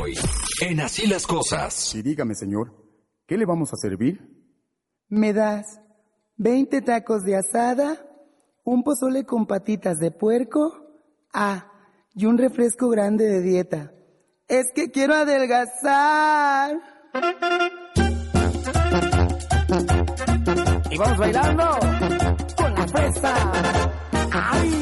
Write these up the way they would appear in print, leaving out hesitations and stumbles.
hoy, en Así las Cosas. Y dígame, señor, ¿qué le vamos a servir? ¿Me das 20 tacos de asada, un pozole con patitas de puerco? Y un refresco grande de dieta. Es que quiero adelgazar. Y vamos bailando con la fresa. ¡Ay!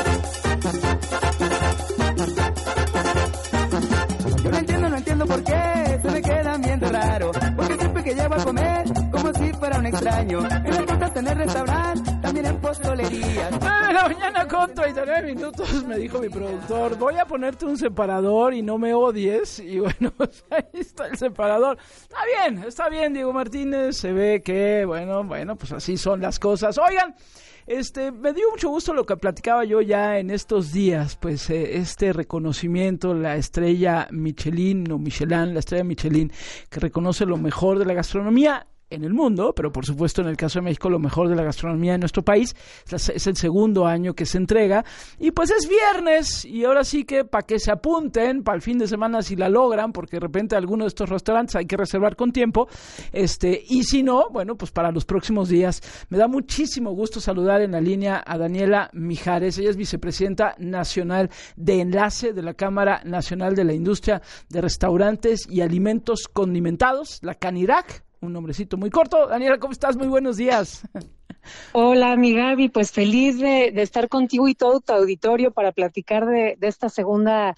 Yo no entiendo por qué se me quedan viendo raro. Porque siempre que llevo a comer, como si fuera un extraño. Y me gusta tener restaurante, también en postolerías. La mañana con 39 minutos me dijo mi productor, voy a ponerte un separador y no me odies. Y bueno, pues ahí está el separador. Está bien, Diego Martínez. Se ve que, bueno, pues así son las cosas. Oigan, me dio mucho gusto lo que platicaba yo ya en estos días, pues este reconocimiento, la estrella Michelin, la estrella Michelin, que reconoce lo mejor de la gastronomía en el mundo, pero por supuesto en el caso de México lo mejor de la gastronomía de nuestro país. Es el segundo año que se entrega y pues es viernes y ahora sí que para que se apunten para el fin de semana si la logran, porque de repente alguno de estos restaurantes hay que reservar con tiempo, y si no, bueno, pues para los próximos días. Me da muchísimo gusto saludar en la línea a Daniela Mijares. Ella es vicepresidenta nacional de Enlace de la Cámara Nacional de la Industria de Restaurantes y Alimentos Condimentados, la CANIRAC. Un nombrecito muy corto. Daniela, ¿cómo estás? Muy buenos días. Hola, mi Gaby, pues feliz de estar contigo y todo tu auditorio para platicar de esta segunda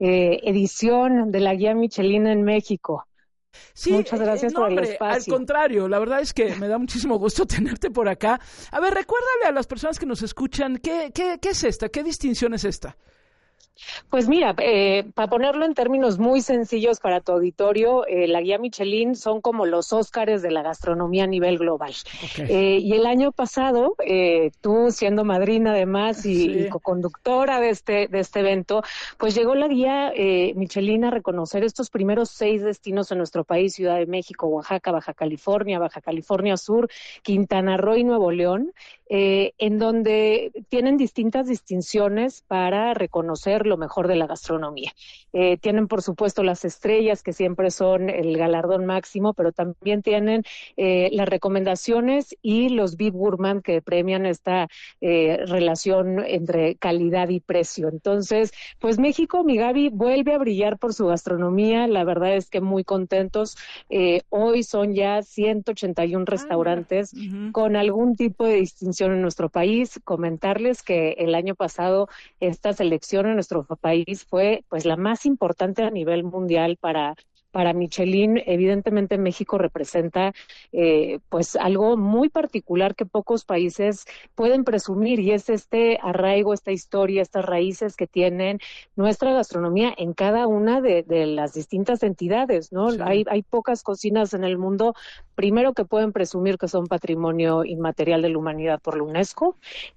edición de la Guía Michelin en México. Sí, muchas gracias por el espacio. Al contrario, la verdad es que me da muchísimo gusto tenerte por acá. A ver, recuérdale a las personas que nos escuchan, ¿qué es esta? ¿Qué distinción es esta? Pues mira, para ponerlo en términos muy sencillos para tu auditorio, la Guía Michelin son como los Óscares de la gastronomía a nivel global. Okay. Y el año pasado, tú siendo madrina además y coconductora de este evento, pues llegó la Guía Michelin a reconocer estos primeros 6 destinos en nuestro país: Ciudad de México, Oaxaca, Baja California Sur, Quintana Roo y Nuevo León, en donde tienen distintas distinciones para reconocer lo mejor de la gastronomía. Tienen, por supuesto, las estrellas, que siempre son el galardón máximo, pero también tienen las recomendaciones y los VIP Gourmand, que premian esta relación entre calidad y precio. Entonces, pues México, mi Gaby, vuelve a brillar por su gastronomía. La verdad es que muy contentos. Hoy son ya 181 restaurantes con algún tipo de distinción en nuestro país. Comentarles que el año pasado esta selección en nuestro país fue pues la más importante a nivel mundial para Michelin. Evidentemente México representa pues algo muy particular que pocos países pueden presumir, y es este arraigo, esta historia, estas raíces que tienen nuestra gastronomía en cada una de las distintas entidades, ¿no? Sí. Hay pocas cocinas en el mundo, primero, que pueden presumir que son patrimonio inmaterial de la humanidad por la UNESCO,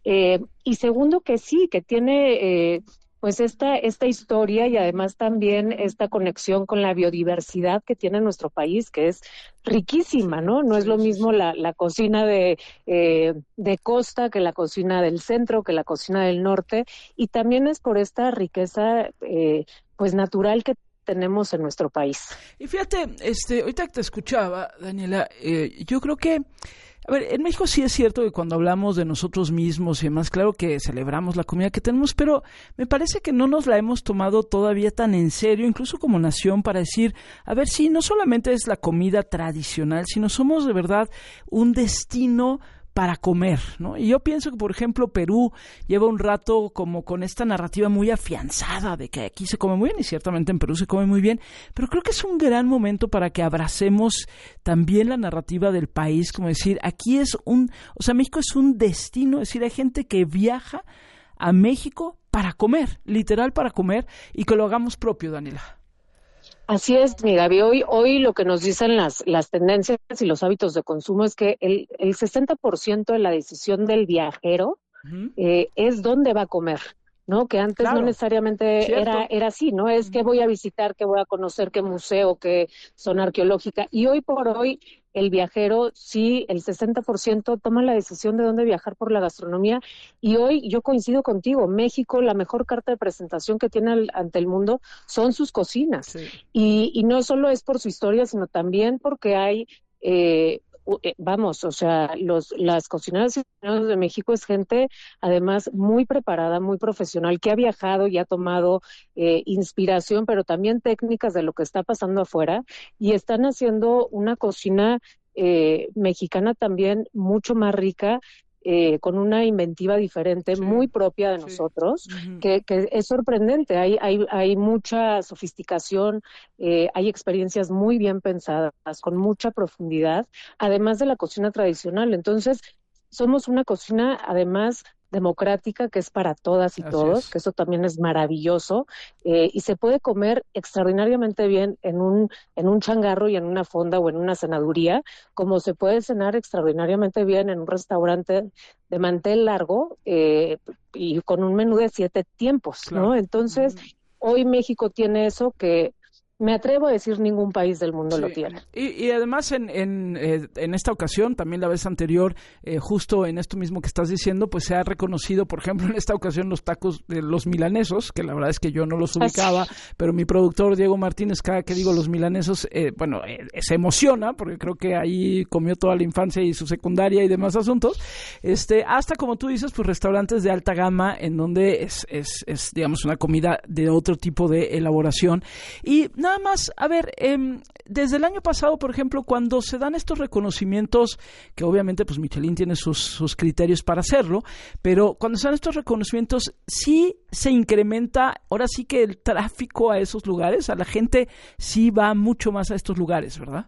y segundo, que sí, que tiene pues esta historia y además también esta conexión con la biodiversidad que tiene nuestro país, que es riquísima, ¿no? No es lo mismo la cocina de costa que la cocina del centro, que la cocina del norte, y también es por esta riqueza pues natural que tenemos en nuestro país. Y fíjate, ahorita que te escuchaba, Daniela, yo creo que a ver, en México sí es cierto que cuando hablamos de nosotros mismos y demás, claro que celebramos la comida que tenemos, pero me parece que no nos la hemos tomado todavía tan en serio, incluso como nación, para decir, a ver, sí, no solamente es la comida tradicional, sino somos de verdad un destino para comer, ¿no? Y yo pienso que, por ejemplo, Perú lleva un rato como con esta narrativa muy afianzada de que aquí se come muy bien, y ciertamente en Perú se come muy bien, pero creo que es un gran momento para que abracemos también la narrativa del país, como decir, aquí México es un destino, es decir, hay gente que viaja a México para comer, literal para comer, y que lo hagamos propio, Daniela. Así es, mi Gaby. Hoy lo que nos dicen las tendencias y los hábitos de consumo es que el 60% de la decisión del viajero es dónde va a comer, ¿no? Que antes no necesariamente era así, ¿no? Es que voy a visitar, que voy a conocer, qué museo, qué zona arqueológica. Y hoy por hoy el viajero, sí, el 60% toma la decisión de dónde viajar por la gastronomía. Y hoy yo coincido contigo, México, la mejor carta de presentación que tiene ante el mundo son sus cocinas. Sí. Y no solo es por su historia, sino también porque hay... vamos, o sea, las cocineras y cocineros de México es gente además muy preparada, muy profesional, que ha viajado y ha tomado inspiración, pero también técnicas de lo que está pasando afuera, y están haciendo una cocina mexicana también mucho más rica, con una inventiva diferente, sí, muy propia de nosotros, uh-huh, que es sorprendente. Hay mucha sofisticación, hay experiencias muy bien pensadas, con mucha profundidad, además de la cocina tradicional. Entonces, somos una cocina, además, democrática, que es para todas y todos, que eso también es maravilloso, y se puede comer extraordinariamente bien en un changarro y en una fonda o en una cenaduría, como se puede cenar extraordinariamente bien en un restaurante de mantel largo y con un menú de 7 tiempos, claro, ¿no? Entonces, hoy México tiene eso que me atrevo a decir ningún país del mundo lo tiene. Y además en esta ocasión, también la vez anterior, justo en esto mismo que estás diciendo, pues se ha reconocido, por ejemplo, en esta ocasión los tacos de los milanesos, que la verdad es que yo no los ubicaba, pero mi productor Diego Martínez, cada que digo los milanesos, se emociona, porque creo que ahí comió toda la infancia y su secundaria y demás asuntos, hasta como tú dices, pues restaurantes de alta gama, en donde es digamos, una comida de otro tipo de elaboración. Y nada más, a ver, desde el año pasado, por ejemplo, cuando se dan estos reconocimientos, que obviamente pues Michelin tiene sus criterios para hacerlo, pero cuando se dan estos reconocimientos, sí se incrementa, ahora sí que el tráfico a esos lugares, a la gente sí va mucho más a estos lugares, ¿verdad?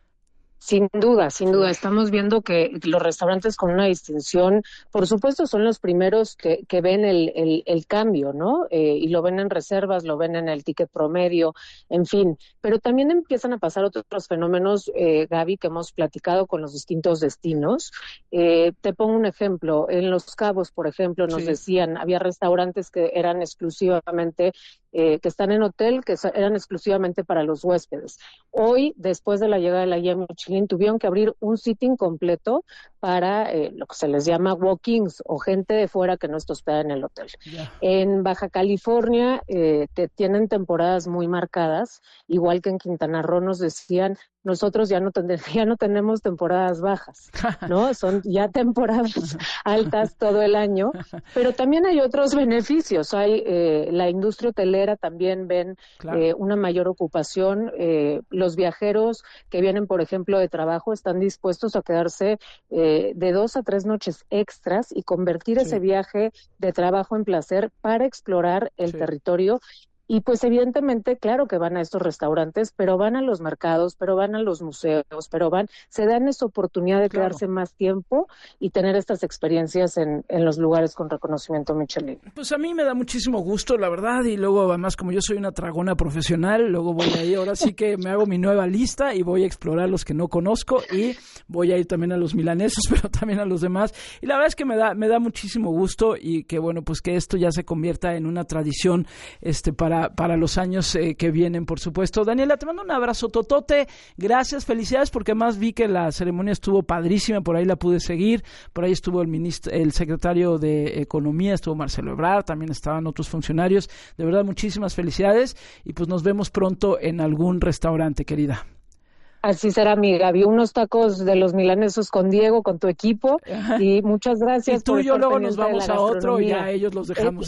Sin duda, estamos viendo que los restaurantes con una distinción, por supuesto, son los primeros que ven el cambio, ¿no? Y lo ven en reservas, lo ven en el ticket promedio, en fin. Pero también empiezan a pasar otros fenómenos, Gaby, que hemos platicado con los distintos destinos. Te pongo un ejemplo. En Los Cabos, por ejemplo, nos decían, había restaurantes que eran exclusivamente que están en hotel, que eran exclusivamente para los huéspedes. Hoy, después de la llegada de la guía Michelin, tuvieron que abrir un sitting completo para lo que se les llama walk-ins, o gente de fuera que no está hospedada en el hotel. Yeah. En Baja California tienen temporadas muy marcadas, igual que en Quintana Roo nos decían, nosotros ya no tenemos temporadas bajas, ¿no? Son ya temporadas altas todo el año, pero también hay otros beneficios. Hay la industria hotelera también ven una mayor ocupación. Los viajeros que vienen, por ejemplo, de trabajo están dispuestos a quedarse de 2 a 3 noches extras y convertir ese viaje de trabajo en placer para explorar el territorio. Y pues evidentemente, claro que van a estos restaurantes, pero van a los mercados, pero van a los museos, se dan esa oportunidad de quedarse más tiempo y tener estas experiencias en los lugares con reconocimiento Michelin. Pues a mí me da muchísimo gusto, la verdad, y luego además como yo soy una tragona profesional, luego voy ahí, ahora sí que me hago mi nueva lista y voy a explorar los que no conozco y voy a ir también a los milanesos, pero también a los demás. Y la verdad es que me da muchísimo gusto y que bueno, pues que esto ya se convierta en una tradición para los años que vienen, por supuesto. Daniela, te mando un abrazo totote, gracias, felicidades, porque además vi que la ceremonia estuvo padrísima, por ahí la pude seguir, por ahí estuvo el secretario de Economía, estuvo Marcelo Ebrard, también estaban otros funcionarios, de verdad muchísimas felicidades y pues nos vemos pronto en algún restaurante, querida. Así será, mi Gaby. Unos tacos de los milanesos con Diego, con tu equipo. Y muchas gracias. Y tú y yo luego nos vamos a otro y a ellos los dejamos.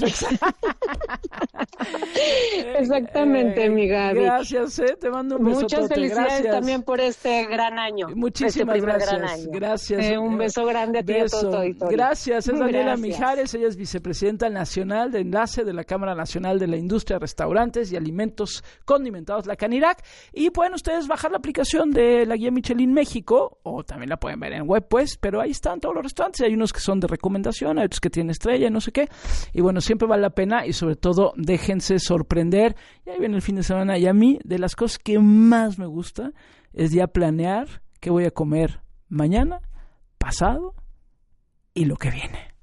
Exactamente, mi Gaby. Gracias, te mando un beso. Muchas felicidades también por este gran año. Muchísimas gracias. Gracias. Un beso grande a ti y a todo tu auditorio. Gracias. Es Daniela Mijares, ella es vicepresidenta nacional de enlace de la Cámara Nacional de la Industria de Restaurantes y Alimentos Condimentados, la Canirac. Y pueden ustedes bajar la aplicación de la guía Michelin México, o también la pueden ver en web, pues, pero ahí están todos los restaurantes, hay unos que son de recomendación, hay otros que tienen estrella, no sé qué, y bueno, siempre vale la pena, y sobre todo, déjense sorprender, y ahí viene el fin de semana, y a mí, de las cosas que más me gusta, es ya planear qué voy a comer mañana, pasado, y lo que viene.